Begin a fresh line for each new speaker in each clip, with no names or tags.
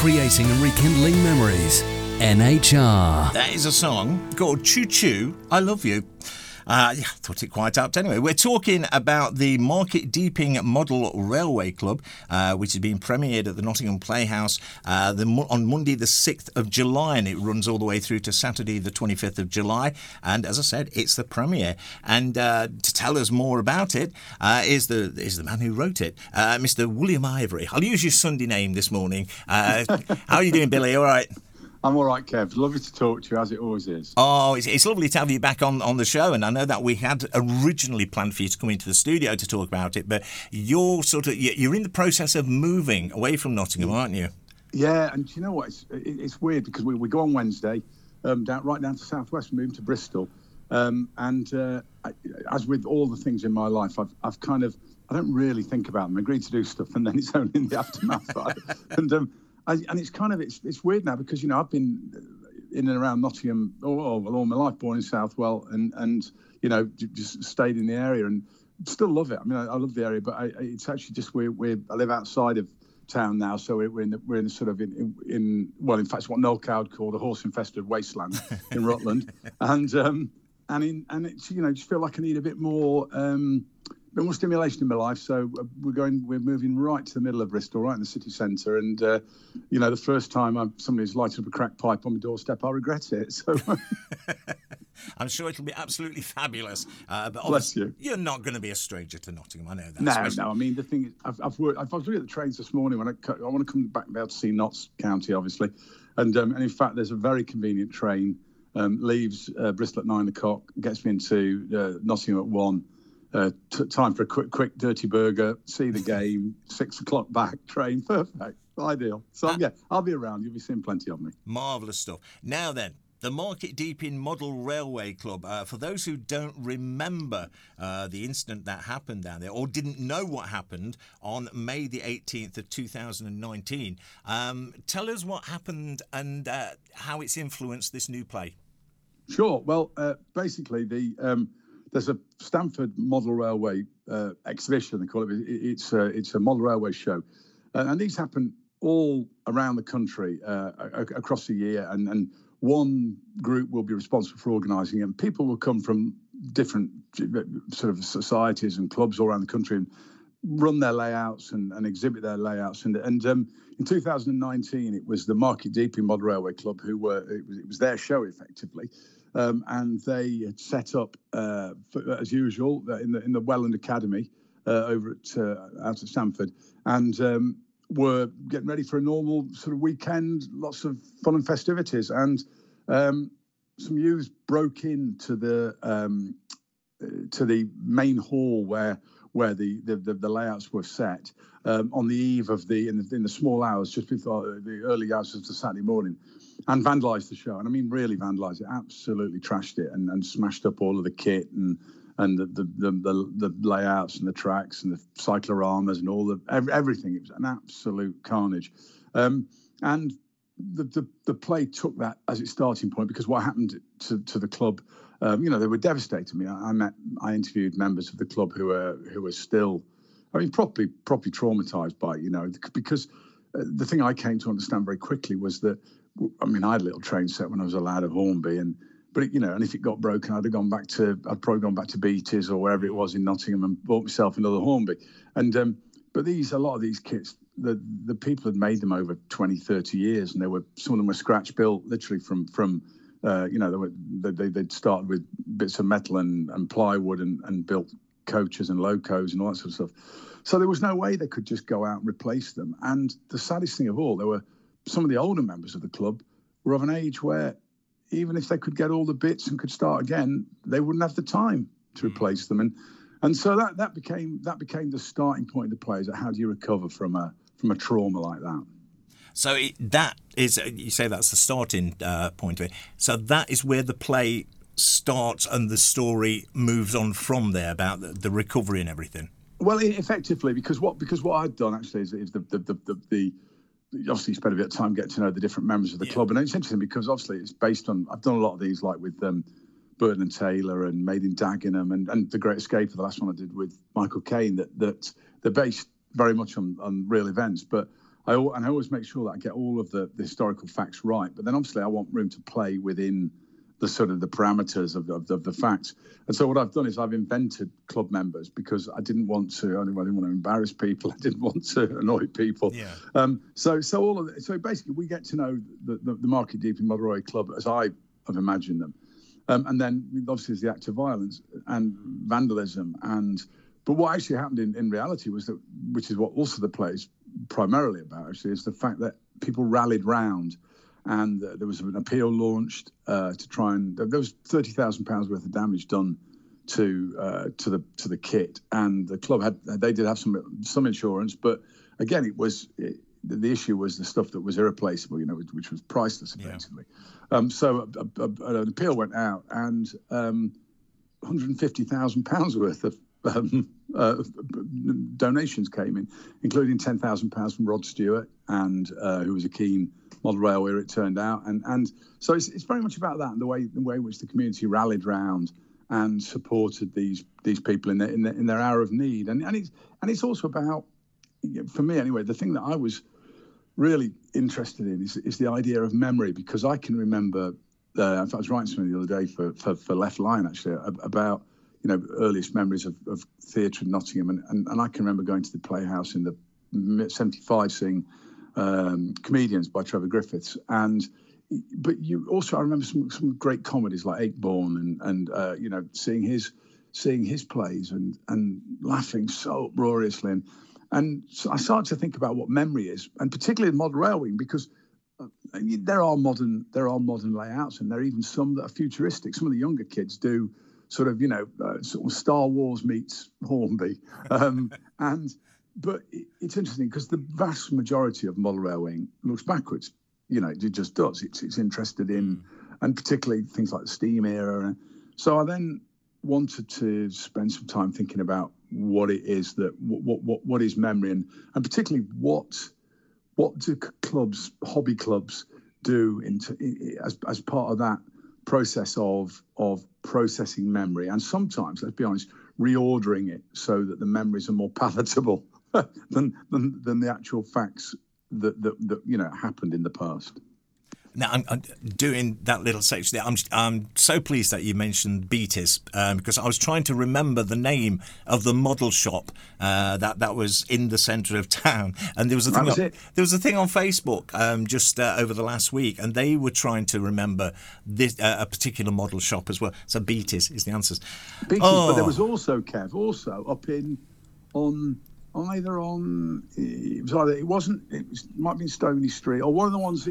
creating and rekindling memories. NHR.
That is a song called Choo Choo, I Love You. I thought it quite apt. Anyway, we're talking about the Market Deeping Model Railway Club, which has been premiered at the Nottingham Playhouse on Monday the 6th of July, and it runs all the way through to Saturday the 25th of July. And as I said, it's the premiere. And to tell us more about it is the man who wrote it, Mr. William Ivory. I'll use your Sunday name this morning. How are you doing, Billy? All right?
I'm all right, Kev. Lovely to talk to you, as it always is.
Oh, it's lovely to have you back on the show. And I know that we had originally planned for you to come into the studio to talk about it, but you're in the process of moving away from Nottingham, aren't you?
Yeah, and you know what? It's weird because we go on Wednesday, right down to Southwest, moving to Bristol. As with all the things in my life, I've kind of, I don't really think about them. I agree to do stuff, and then it's only in the aftermath. Right? And it's kind of, it's weird now because, you know, I've been in and around Nottingham all my life, born in Southwell, and you know, just stayed in the area and still love it. I mean, I love the area, but it's actually just I live outside of town now, so we're in sort of in in fact, it's what Noel Coward called a horse-infested wasteland in Rutland, and it's, you know, just feel like I need a bit more stimulation in my life, so we're moving right to the middle of Bristol, right in the city centre, and you know, the first time somebody's lighted up a crack pipe on my doorstep, I'll regret it. So
I'm sure it'll be absolutely fabulous. But
bless you.
You're not going to be a stranger to Nottingham, I know that.
No. I mean, the thing is, I was looking at the trains this morning when I want to come back and be able to see Notts County, obviously, and in fact, there's a very convenient train leaves Bristol at 9 o'clock, gets me into Nottingham at 1. Time for a quick dirty burger, see the game, 6 o'clock back, train, perfect, ideal. So yeah, I'll be around, you'll be seeing plenty of me.
Marvellous stuff. Now then, the Market Deeping Model Railway Club, for those who don't remember the incident that happened down there, or didn't know what happened on May the 18th of 2019, tell us what happened and how it's influenced this new play.
Sure, well, basically there's a Stamford Model Railway exhibition, they call it. It's a model railway show. And these happen all around the country across the year. And one group will be responsible for organising it. And people will come from different sort of societies and clubs all around the country and run their layouts and exhibit their layouts. And in 2019, it was the Market Deeping Model Railway Club it was their show, effectively. And they had set up, as usual, in the Welland Academy over out at Stamford, and were getting ready for a normal sort of weekend, lots of fun and festivities. And some youths broke into the main hall where the layouts were set on the eve of in the small hours just before the early hours of the Saturday morning, and vandalised the show. And I mean, really vandalised it, absolutely trashed it, and smashed up all of the kit and the layouts and the tracks and the cycloramas and all everything. It was an absolute carnage. And the play took that as its starting point, because what happened to the club, you know, they were devastated. I mean, I interviewed members of the club who were still, I mean, properly traumatized by it, you know, because the thing I came to understand very quickly was that, I mean, I had a little train set when I was a lad at Hornby, but you know, and if it got broken, I'd probably gone back to Beatties or wherever it was in Nottingham and bought myself another Hornby. And but a lot of these kits, the people had made them over 20, 30 years, and some of them were scratch built, literally from you know, they'd started with bits of metal and plywood and built coaches and locos and all that sort of stuff. So there was no way they could just go out and replace them. And the saddest thing of all, there were some of the older members of the club were of an age where even if they could get all the bits and could start again, they wouldn't have the time to replace them. And so that became the starting point of the play, is that how do you recover from a trauma like that?
So that is, you say that's the starting point of it. So that is where the play starts and the story moves on from there, about the recovery and everything.
Well, effectively, because what I'd done actually is the obviously spent a bit of time getting to know the different members of the club, and it's interesting because obviously it's based on, I've done a lot of these like with Burton and Taylor and Made in Dagenham and The Great Escape, the last one I did with Michael Caine, that they're based very much on real events, but I always make sure that I get all of the historical facts right. But then obviously I want room to play within the sort of the parameters of the facts. And so what I've done is I've invented club members because I didn't want to embarrass people. I didn't want to annoy people.
Yeah.
So basically we get to know the Market Deeping Model Railway Club as I have imagined them. And then obviously there's the act of violence and vandalism. But what actually happened in reality was that, which is what also the play is primarily about, actually, is the fact that people rallied round, and there was an appeal launched to try and there was £30,000 worth of damage done to the kit, and the club did have some insurance, but again the issue was the stuff that was irreplaceable, which was priceless effectively. So an appeal went out, and £150,000 worth of donations came in, including £10,000 from Rod Stewart, and who was a keen model railwayer, it turned out, and so it's very much about that, and the way in which the community rallied round and supported these people in their hour of need, and it's also about, for me anyway, the thing that I was really interested in is the idea of memory, because I can remember. I was writing something the other day for Left Line actually about earliest memories of theatre in Nottingham, and I can remember going to the Playhouse in the 75 seeing Comedians by Trevor Griffiths, but I remember some great comedies like Akeborn and seeing his plays and laughing so uproariously, and so I started to think about what memory is, and particularly in modern railway, because there are modern layouts, and there are even some that are futuristic. Some of the younger kids do sort of Star Wars meets Hornby, but it's interesting because the vast majority of model railwaying looks backwards. It just does. It's interested in, and particularly things like the steam era. So I then wanted to spend some time thinking about what it is that what is memory, and particularly what do hobby clubs do as part of that process of processing memory, and sometimes, let's be honest, reordering it so that the memories are more palatable than the actual facts that happened in the past.
Now, I'm doing that little section there. I'm so pleased that you mentioned Beatties, because I was trying to remember the name of the model shop that was in the centre of town, and there was a thing on Facebook just over the last week, and they were trying to remember this a particular model shop as well. So Beatties is the answer.
Beatties, but there was also Kev, up it might be in Stony Street or one of the ones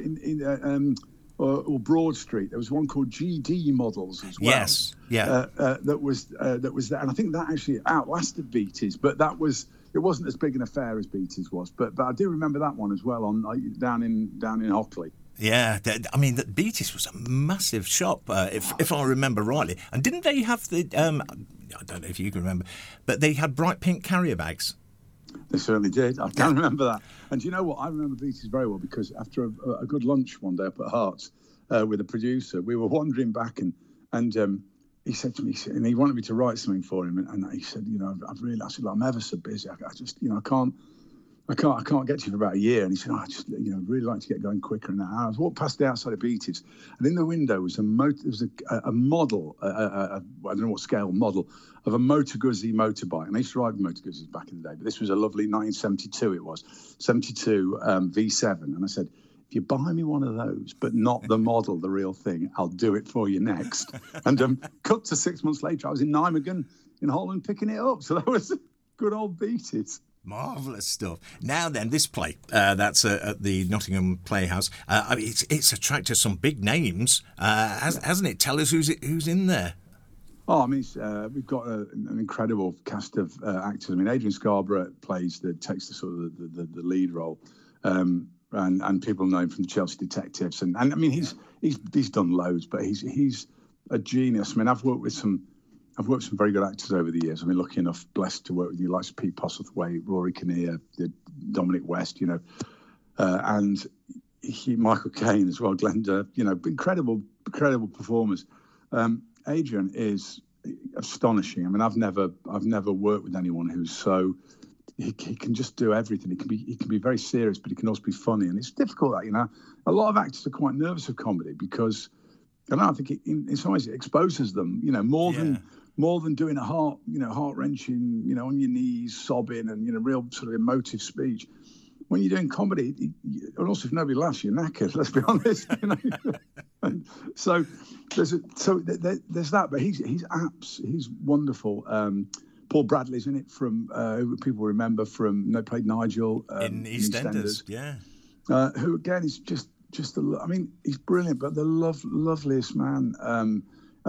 or Broad Street. There was one called GD Models as well.
Yes, yeah.
That was there, and I think that actually outlasted Beatties, but it wasn't as big an affair as Beatties was. But I do remember that one as well down in Hockley.
Yeah, I mean, Beatties was a massive shop, if I remember rightly. And didn't they have the? I don't know if you can remember, but they had bright pink carrier bags.
They certainly did. I can remember that. And you know what? I remember Beatties very well because after a good lunch one day up at Hearts with a producer, we were wandering back and he said to me, and he wanted me to write something for him. And he said, I said, I'm ever so busy. I just, I can't get to you for about a year. And he said, I just, really like to get going quicker. And I walked past the outside of Beatties, and in the window was a model, I don't know what scale model, of a Moto Guzzi motorbike. And I used to ride Moto Guzzis back in the day, but this was a lovely 1972, it was, 72 V7. And I said, if you buy me one of those, but not the model, the real thing, I'll do it for you next. And cut to 6 months later, I was in Nijmegen in Holland picking it up. So that was good old Beatties.
Marvellous stuff. Now then, this play that's at the Nottingham Playhouse. I mean, it's attracted some big names, hasn't it? Tell us who's in there.
Oh, I mean, we've got an incredible cast of actors. I mean, Adrian Scarborough takes the sort of the lead role, and people know him from the Chelsea Detectives, and I mean he's done loads, but he's a genius. I mean, I've worked with some very good actors over the years. I've been lucky enough, blessed to work with you, like Pete Postlethwaite, Rory Kinnear, Dominic West, and Michael Caine as well, Glenda, incredible performers. Adrian is astonishing. I mean, I've never worked with anyone who's so, he can just do everything. He can be very serious, but he can also be funny, and it's difficult. That a lot of actors are quite nervous of comedy because, and I think in some ways it exposes them. More than doing a heart wrenching, on your knees, sobbing, and real sort of emotive speech. When you're doing comedy, and also if nobody laughs, you're knackered. Let's be honest. And so there's that, but he's wonderful. Paul Bradley's in it from who people remember from played Nigel
in EastEnders, yeah.
Who again is just he's brilliant, but the loveliest man.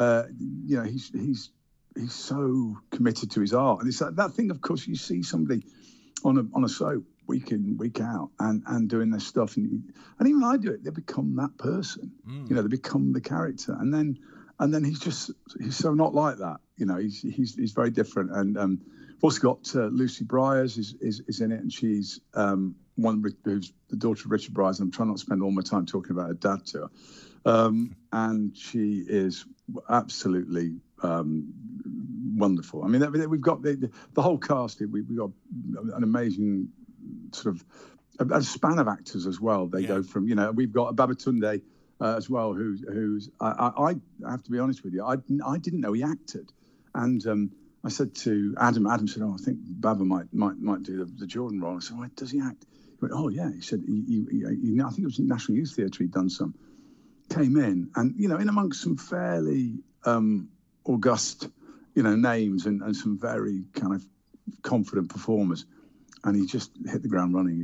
He's so committed to his art, and it's that thing. Of course, you see somebody on a soap week in, week out, and doing their stuff, and even I do it. They become that person, they become the character, and then he's so not like that. He's very different, and we've also got Lucy Bryers is in it, and she's who's the daughter of Richard Bryars. I'm trying not to spend all my time talking about her dad to her, and she is absolutely wonderful. I mean, we've got the whole cast. We've got an amazing sort of a span of actors as well. They go from we've got Babatunde as well, who's I have to be honest with you, I didn't know he acted, and I said to Adam said, I think Baba might do the Jordan role. I said, why does he act? He went, oh yeah. He said, he I think it was in National Youth Theatre he'd done some. Came in, and in amongst some fairly august names and some very kind of confident performers, and he just hit the ground running.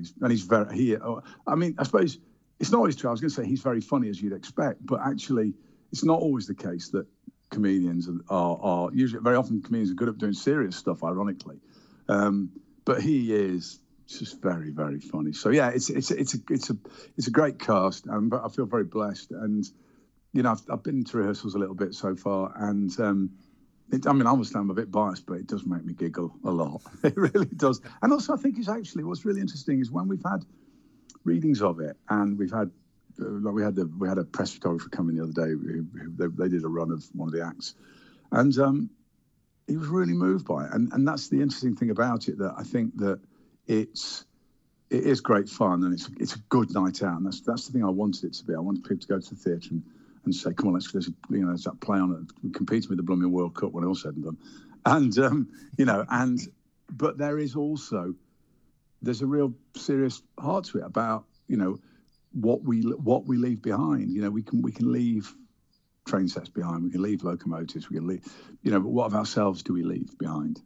I suppose it's not always true. I was going to say he's very funny, as you'd expect, but actually it's not always the case that comedians are usually, very often comedians are good at doing serious stuff, ironically, but he is just very, very funny. So yeah, it's a great cast, but I feel very blessed, and I've been to rehearsals a little bit so far, and obviously I'm a bit biased, but it does make me giggle a lot. It really does. And also I think what's really interesting is when we've had readings of it, and we've had we had a press photographer come in the other day who they did a run of one of the acts, and he was really moved by it, and that's the interesting thing about it, that I think that it is great fun, and it's a good night out, and that's the thing I wanted it to be. I wanted people to go to the theatre and say, come on, there's that play on it, competing with the blooming World Cup when all said and done, and but there's a real serious heart to it about what we leave behind. We can leave train sets behind, we can leave locomotives, we can leave, but what of ourselves do we leave behind?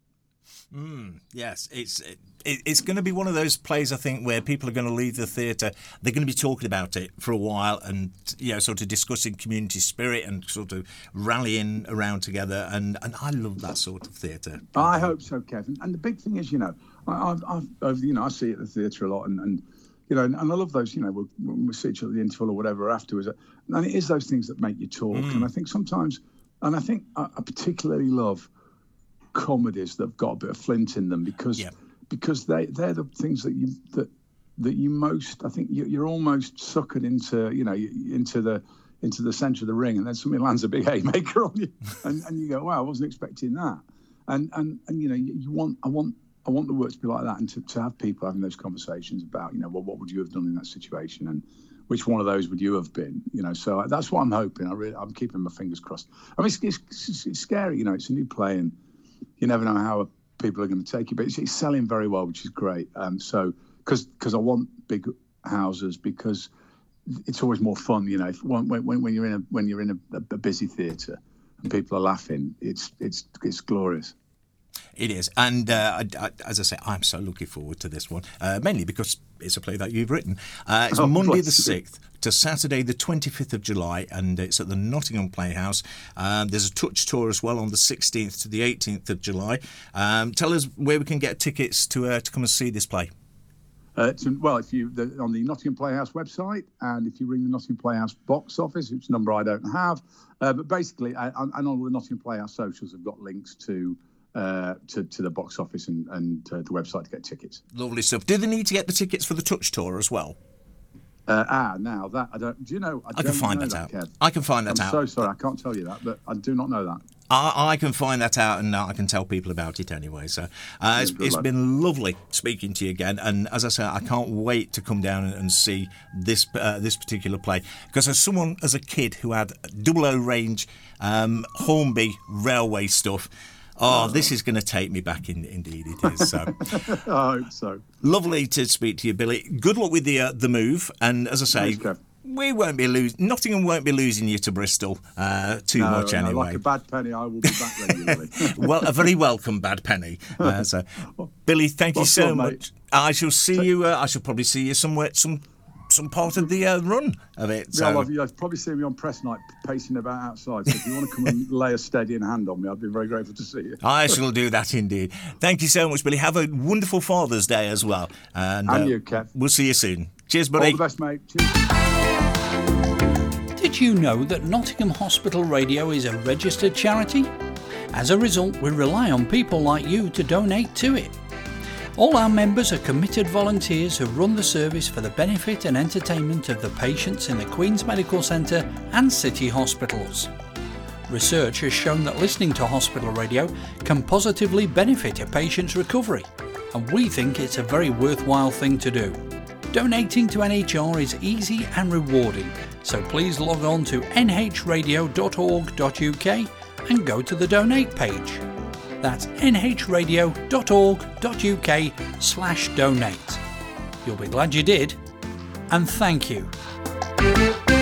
Yes, it's going to be one of those plays, I think, where people are going to leave the theatre. They're going to be talking about it for a while, and sort of discussing community spirit and sort of rallying around together. And I love that sort of theatre.
I hope so, Kevin. And the big thing is, I see it at the theatre a lot, and and I love those. When we see each other at the interval or whatever afterwards, and it is those things that make you talk. And I think sometimes, and I think I particularly love comedies that've got a bit of flint in them, because they're the things that you most, I think you're almost suckered into into the centre of the ring, and then somebody lands a big haymaker on you, and you go, wow, I wasn't expecting that, and I want the work to be like that, and to have people having those conversations about what would you have done in that situation, and which one of those would you have been, so that's what I'm hoping. I'm keeping my fingers crossed. I mean, it's scary, it's a new play, and you never know how people are going to take it, but it's selling very well, which is great. So because I want big houses, because it's always more fun, when you're in a busy theatre and people are laughing, it's glorious.
It is, and as I say, I'm so looking forward to this one, mainly because it's a play that you've written. It's Monday the 6th to Saturday the 25th of July, and it's at the Nottingham Playhouse. There's a touch tour as well on the 16th to the 18th of July. Tell us where we can get tickets to come and see this play.
If you on the Nottingham Playhouse website, and if you ring the Nottingham Playhouse box office, which number I don't have, but basically, and all the Nottingham Playhouse socials have got links to the box office and the website to get tickets.
Lovely stuff. Do they need to get the tickets for the touch tour as well?
Now that I don't. Do you know?
I can find that out.
Kev.
I can find that out.
I'm so sorry, I can't tell you that, but I do not know that.
I can find that out, and I can tell people about it anyway. So it's been lovely speaking to you again. And as I say, I can't wait to come down and see this particular play, because as a kid who had 00 range Hornby railway stuff. This is going to take me back. Indeed, it is. So.
I hope so.
Lovely to speak to you, Billy. Good luck with the move. And as I say, we won't be Nottingham won't be losing you to Bristol too much anyway.
Like a bad penny, I will be back regularly.
Well, a very welcome bad penny. So, Billy, thank you so much. Mate. I shall see you. I shall probably see you somewhere. Some part of the run of it. So.
Yeah, you'll probably see me on press night pacing about outside. So if you want to come and lay a steadying hand on me, I'd be very grateful to see you.
I shall do that indeed. Thank you so much, Billy. Have a wonderful Father's Day as well. And
you, Kev.
We'll see you soon. Cheers, buddy.
All the best, mate. Cheers.
Did you know that Nottingham Hospital Radio is a registered charity? As a result, we rely on people like you to donate to it. All our members are committed volunteers who run the service for the benefit and entertainment of the patients in the Queen's Medical Centre and city hospitals. Research has shown that listening to hospital radio can positively benefit a patient's recovery, and we think it's a very worthwhile thing to do. Donating to NHR is easy and rewarding, so please log on to nhradio.org.uk and go to the donate page. That's nhradio.org.uk/donate. You'll be glad you did, and thank you.